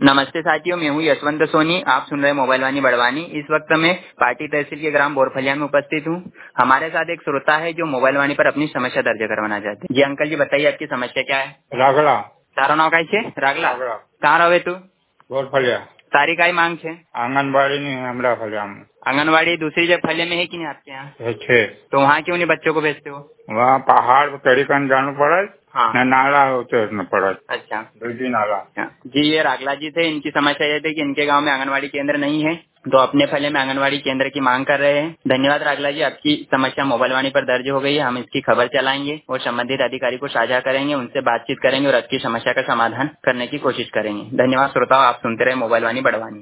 नमस्ते साथियों, मैं हूँ यशवंत सोनी। आप सुन रहे हैं मोबाइल वाणी बड़वानी। इस वक्त मैं पार्टी तहसील के ग्राम बोरफलिया में उपस्थित हूँ। हमारे साथ एक श्रोता है जो मोबाइल वाणी पर अपनी समस्या दर्ज करवाना चाहते हैं। जी अंकल जी, बताइए आपकी समस्या क्या है। रागला तारो नाव काय छे? रागला। कहाँ रहे तू? बोरफलिया तारी काय मांग छे? आंगनबाड़ी नहीं है हमरा फलिया में। आंगनबाड़ी दूसरी जगह फलिया में है कि नहीं आपके यहाँ? है। तो वहाँ क्यों नहीं बच्चों को भेजते हो? वहाँ पहाड़ पे तरीकन जाना पड़े। हाँ। न नाला उतरना पड़े। अच्छा। दूसरी नाला। जी, ये रागला जी थे। इनकी समस्या ये थी कि इनके गांव में आंगनबाड़ी केंद्र नहीं है, तो अपने फले में आंगनबाड़ी केंद्र की मांग कर रहे हैं। धन्यवाद रागला जी, आपकी समस्या मोबाइल वाणी पर दर्ज हो गई है। हम इसकी खबर चलाएंगे और संबंधित अधिकारी को साझा करेंगे, उनसे बातचीत करेंगे और आपकी समस्या का समाधान करने की कोशिश करेंगे। धन्यवाद श्रोताओं, आप सुनते रहे मोबाइल वाणी बड़वानी।